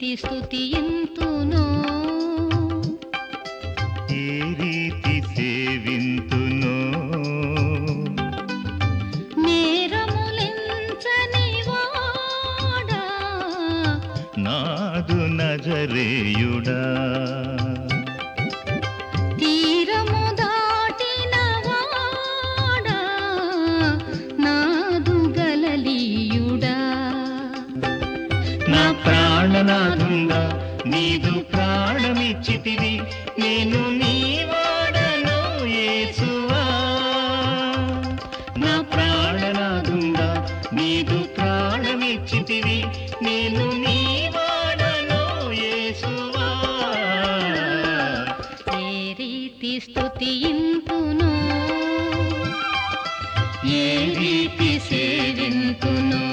రీతి స్తుతింతునో ఏ రీతి సేవింతునో నేరములెంచని వాడా నాదు నజరేయుడా తీరము దాటిన వాడా నాదు గలలీయుడా నా ప్రాణనాథుండా నీదు ప్రాణమిచ్చితివి నేను నీ వాడను యేసువా నా ప్రాణనాథుండా నీదు ప్రాణమిచ్చితివి నేను నీ వాడను యేసువా ఏ రీతి స్తుతింతునో ఏ రీతి సేవింతునో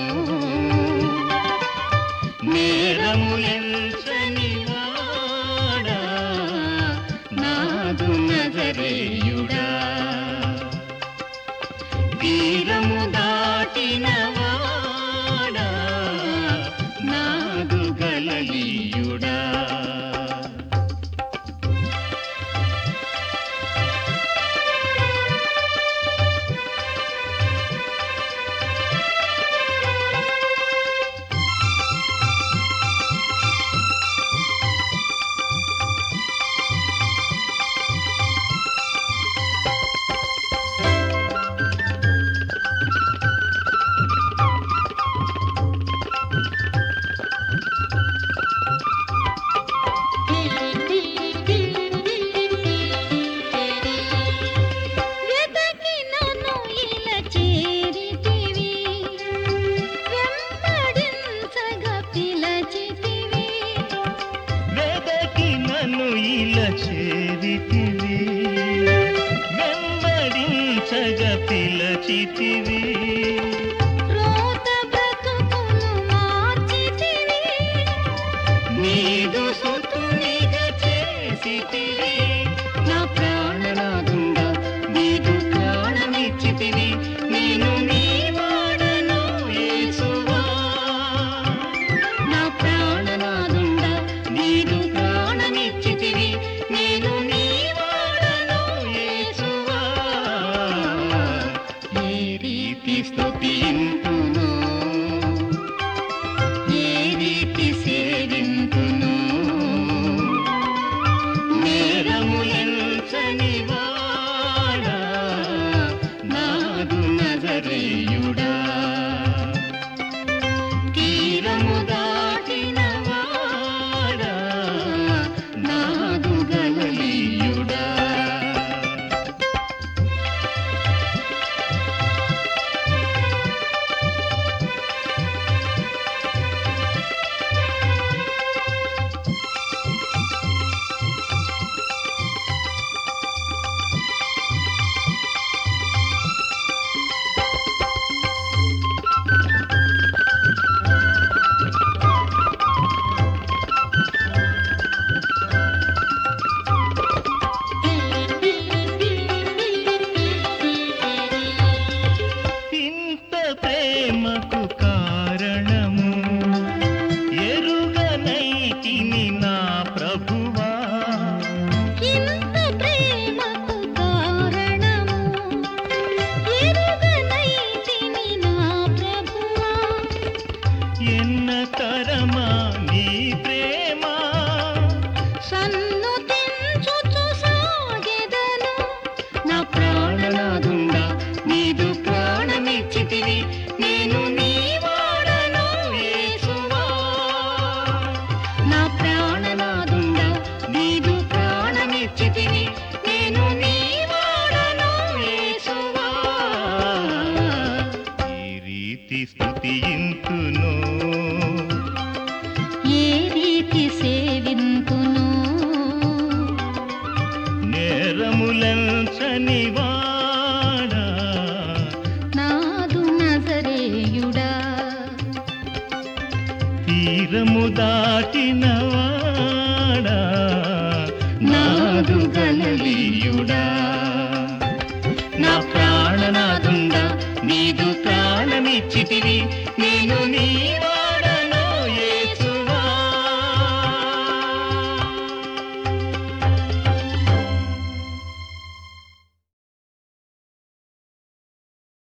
నేరములెంచని వాడా నాదు నజరేయుడా తీరము దాటిన వాడా నాదు గలలీయుడా వెదకి నన్ను ఇలా చేరితివి వెంబడించగా పిలచితివి వెదకి నన్ను ఇలా చేరితివి వెంబడించగ పిలచితివి రోత బ్రతుకును మార్చితివి నీదు సుతునిగా చేసితివి నా ప్రాణనాథుండా నీదు ప్రాణమిచ్చితివి నేను నీ వాడను యేసువా నా ప్రాణనాథుండా నీదు ప్రాణమిచ్చితివి నేను నీ వాడను యేసువా ఏ రీతి స్తుతింతునో ఏ రీతి సేవింతునో నేరములెంచని వాడా నాదు నజరేయుడా తీరము దాటిన వాడా నాదు గలలీయుడా ఇంత ప్రేమకు కారణము ఎరుగనైతిని నా ప్రభువా ఇంత ప్రేమకు కారణము ఎరుగనైతిని నా ప్రభువా ఎన్న తరమా నీ ప్రేమ సన్నుతించుచు సాగెదను నా ప్రాణనాథుండా నీదు ప్రాణమిచ్చితివి నేను నీ వాడను యేసువా నా ప్రాణనాథుండా నీదు ప్రాణమిచ్చితివి నేను నీ వాడను యేసువా ఈ రీతి స్తుతింతునో ఏ రీతి సేవింతునో నేరములంచని వాడా నాదు నజరేయుడా తీరము దాటిన వాడా నాదు గలలీయుడా నా ప్రాణనాథుండా నీదు ప్రాణమిచ్చితివి